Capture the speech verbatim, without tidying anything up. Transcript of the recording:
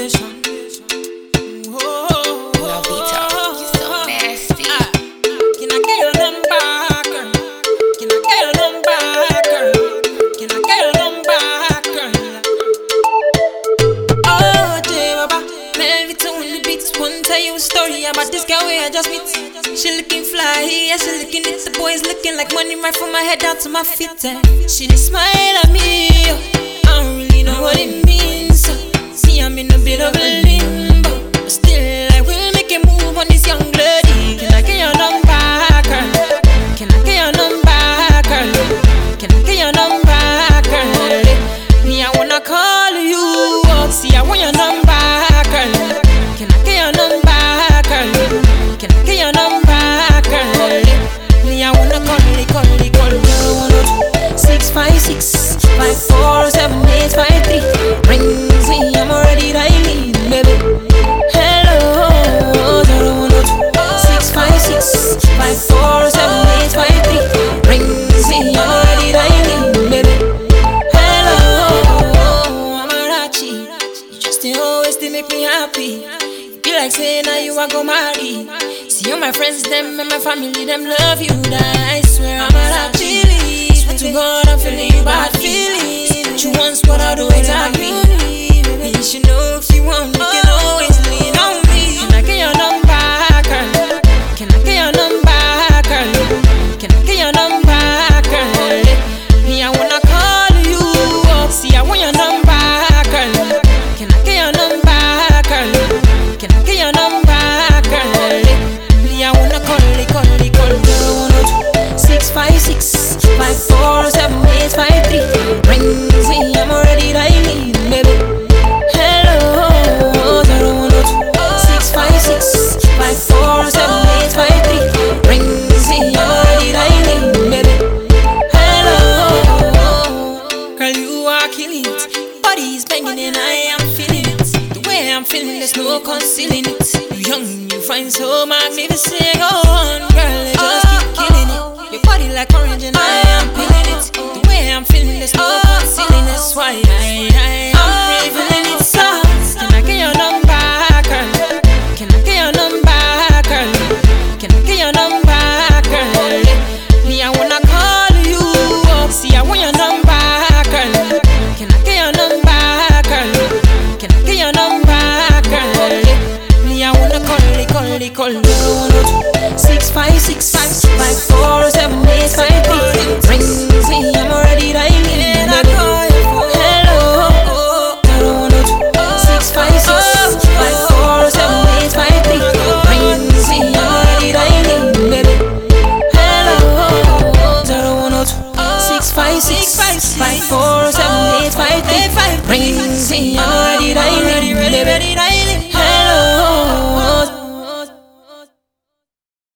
foundation. Oh, Lovito, you so nasty. Ah, can I get your number, girl? Can I get your number, girl? Can I get your number, girl? Oh, J Baba, Melvito on the beats. One tell you a story about this girl where I just meet. She looking fly, yeah, she looking at the boys looking like money right from my head down to my feet. Eh. She just smile at me, oh. I don't really know what it means. So. See, I'm in a bit of a limbo, but still I will make a move on this young lady. Can I get your number, girl? Can I get your number, girl? Can I get your number, girl? Me, I wanna call you up. See, I want your number, girl. Can I get your number, girl? Can I get your number, girl? Me, I wanna call you, call you, call you. Six five six five four seven eight five three. Rings me, I'm already dialing, baby. Hello, six five six five four seven eight five three. Rings me, I'm already dialing, baby. Hello, Amarachi, you just they always they make me happy. Be like saying now you are go marry. See all my friends, them and my family, them love you. That I swear I'm a chilly. Swear to God I'm feeling you bad feelings. But you once what I do exactly. And you should know if you want, you can always lean on me. Can I get your number, girl? Can I get your number, girl? Can I get your number, girl? Me, I wanna call you up. See, I want your number, girl. Can I get your number, girl? Can I get your number, girl? Me, I wanna call you, call you, call you. Six five six five four seven eight five three. Rings me, I'm already dialing, baby. Hello, six five six five four seven eight five three. Rings me, I'm already dialing, baby. Hello, girl, you are killing it. Body's banging and I am feeling it. The way I'm feeling, there's no concealing it. You young, you find so magnificent. Go on, girl, you just keep killing it. Your body like orange and I am feeling it. The way I'm feeling, there's no concealing. That's why I, I am really feeling it. So, can I get your number, girl? Can I get your number, girl? Can I get your number, girl? Me, I wanna call you up. See, I want your number, girl. Can I get your number, girl? Can I get your number, girl? Me, I wanna call you, call you, call you. Six five six five four seven eight five three. Rings me, I'm already dialing. And I call you. Hello, six five six five four seven eight five three. Rings me, I'm already dialing, baby. Hello, six five six five four seven eight five three. Rings me, I'm